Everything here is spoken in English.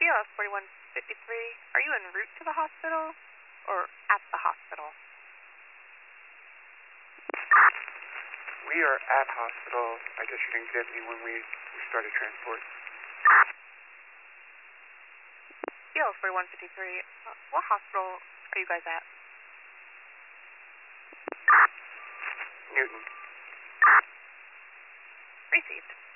BLS 4153, are you en route to the hospital or at the hospital? We are at hospital. I guess you didn't get me when we started transport. BLS 4153, what hospital are you guys at? Newton. Received.